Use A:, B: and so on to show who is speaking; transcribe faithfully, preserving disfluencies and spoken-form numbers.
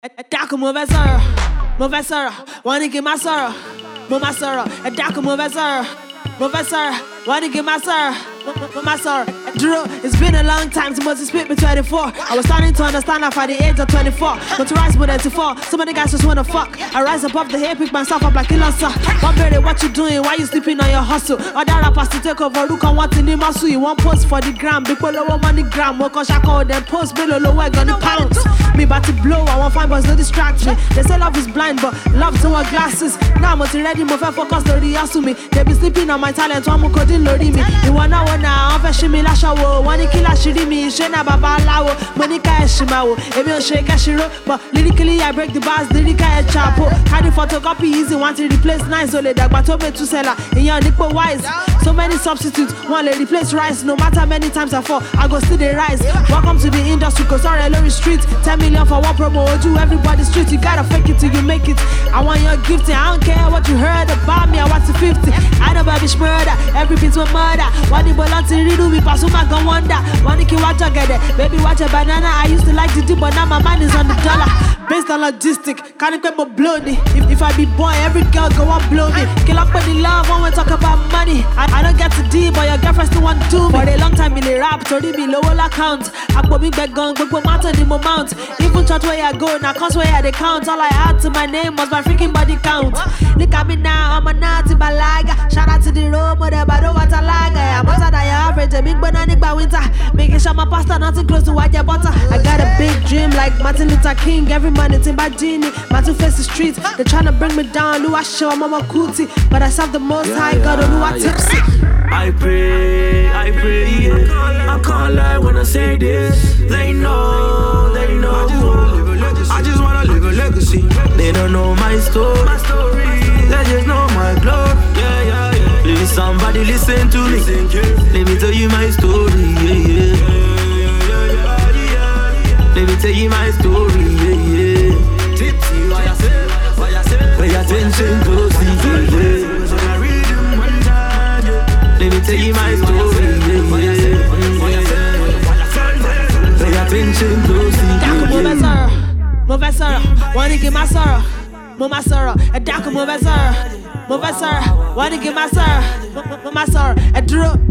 A: ẹ dákun mo fẹ́ sọ̀rọ̀ mo fẹ́ sọ̀rọ̀ wọ́n ní kí n má sọ̀rọ̀ mo má sọ̀rọ̀ ẹ dákun mo fẹ́ sọ̀rọ̀ mo fẹ́ sọ̀rọ̀ wọ́n ní kí n má sọ̀rọ̀ mo má sọ̀rọ̀ ẹ dúró. It's been a long time since Moses spit me twenty-four. I was starting to understand that at the age of twenty-four. But to rise with eighty-four, so many guys just wanna fuck. I rise above the hate, pick myself up like Ilonsa. One baby, what you doing? Why you sleeping on your hustle? Other rappers to take over, look on what in the muscle. You want post for the gram, big below money gram. More cause I call them post below low, I gonna pounce. Me about to blow, I want fine boys, no distract me. They say love is blind, but love to our glasses. Now I'm ready, move focus to the ass to me. They be sleeping on my talent, one more coding loading me. You wanna wanna, I'm fashion me la show. One kill a shitty me, Shena Baba Lao, Monica Shimao, Emil Shake Shiro, but lyrically I break the bars, lyrical and chapo. Had the photocopy easy, want to replace nice, only that but over to seller in your Nico wise. So many substitutes, one lady replace rice, no matter many times I fall, I go still the rise. Welcome to the industry, cause sorry, Lorry Street, ten million for one promo, do everybody street, you gotta fake it till you make it. I want your gifting, I don't care what you heard about me, I want to fifty. I know baby murder, every piece of murder. One the balance to redo me, pass my gun wonder. One the watch a get it, baby watch a banana. I used to like to do, but now my mind is on the dollar. Based on logistic, can't equip my bloody. If, if I be boy, every girl go on blow me. Kill up with the love when we talk about money. I, I don't get to D, but your girlfriend still want to do me. For a long time, in the rap, told me low account. I put big bag gun, quick mountain in my mount. Even church where I go, now cause where I they count. All I add to my name was my freaking body count. Look at me now, I'm a naughty balaga. Shout out to the road, but I don't want to lag. I'm better than your average, a big banana by winter. Making sure my pasta nothing close to white butter. I got a big dream like Martin Luther King. Every man it's in Bajini, my two face the streets. They tryna bring me down, Lua show, I'm on my cootie. But I serve the most yeah, high, God, yeah, Lua yeah. tipsy.
B: I pray, I pray, yeah. I can't lie when I say this. They know, they know. I just wanna live a legacy. They don't know my story. They just know my glory. Yeah, yeah, yeah. Please somebody listen to me. Let me tell you my story. Yeah, yeah. Let me tell you my story. Yeah, yeah. Tipsy, why I say, why I say, pay attention closely. Yeah, yeah. Let me tell you my story. Yeah, yeah. Pay attention closely. Yeah, yeah.
A: Mo fẹ́ sọ̀rọ̀, wọ́n ní kí n má sọ̀rọ̀, mo má sọ̀rọ̀, ẹ dákun mo fẹ́ sọ̀rọ̀, mo fẹ́ sọ̀rọ̀, wọ́n ní kí n má sọ̀rọ̀, mo má sọ̀rọ̀, ẹ dúró.